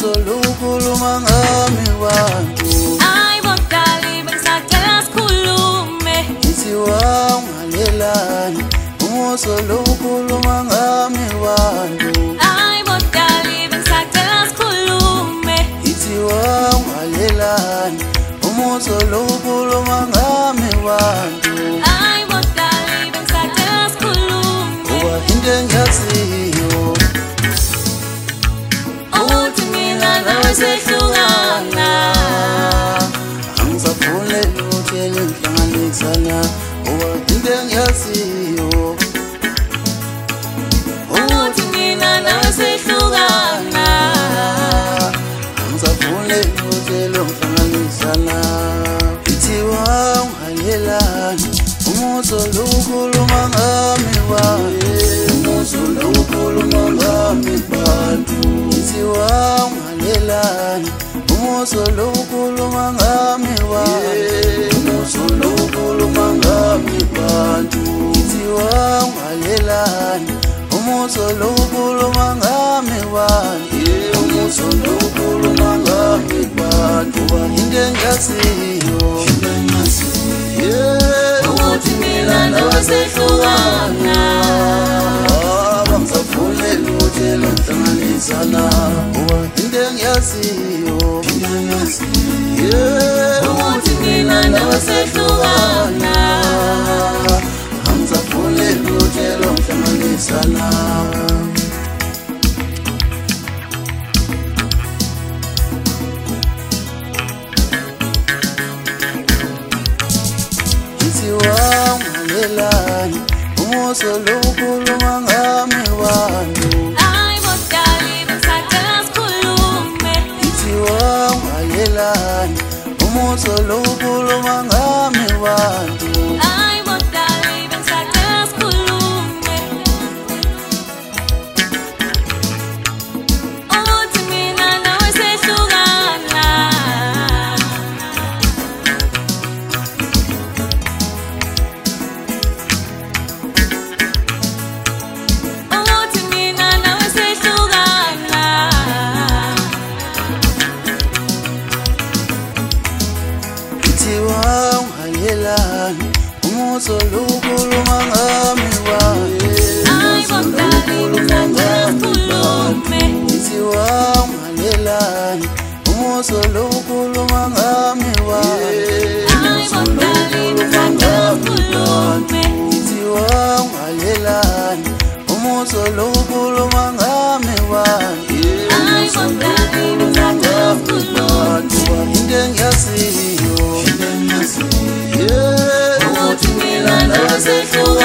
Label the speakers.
Speaker 1: umuso lukhuluma ngami bantu
Speaker 2: ayibodali bengisacela sikhulume
Speaker 1: ngithi wangalelani umuso lukhuluma ngami bantu
Speaker 2: ayibodali bengisacela sikhulume
Speaker 1: ngithi wangalelani umuso lukhuluma ngami bantu
Speaker 2: ayibodali bengisacela sikhulume
Speaker 1: kuba into engiyaziyo
Speaker 2: ukuthi mina nawe sehlukana
Speaker 1: angisafune lutho elingihlanganisana kuba into engiyaziyo
Speaker 2: ukuthi mina nawe sehlukana
Speaker 1: angisafune lutho elingihlanganisana ngithi wangalelani umuso lukhuluma ngami bantu umuso lukhuluma ngami bantu ngithi wangalelani umuso lukhuluma ngami bantu umuso lukhuluma ngami bantu ngithi wangalelani umuso lukhuluma ngami bantu umuso lukhuluma ngami bantu into engiyaziyo
Speaker 2: ukuthi mina nawe sehlukana
Speaker 1: bangisafune lutho elingihlanganisana kuba into engiyaziyo
Speaker 2: ukuthi mina nawe sehlukana
Speaker 1: angisafune lutho elingihlanganisana ngithi wangalelani umuso lukhuluma ngami bantu
Speaker 2: ayibodali bengisacela sikhulume
Speaker 1: ngithi wangalelani umuso lukhuluma ngami bantu
Speaker 2: ayibodali bengisacela sikhulume ukuthi mina nawe sehlukana ukuthi mina nawe sehlukana
Speaker 1: ngithi wangalelani umuso lukhuluma ngami bantu
Speaker 2: ayibodali bengisacela sikhulume
Speaker 1: ngithi wangalelani umuso lukhuluma ngami bantu
Speaker 2: ayibodali bengisacela sikhulume
Speaker 1: ngithi wangalelani umuso lukhuluma ngami bantu
Speaker 2: ayibodali bengisacela sikhulume
Speaker 1: kuba into engiyaziyo
Speaker 2: ukuthi mina nawe sehlukana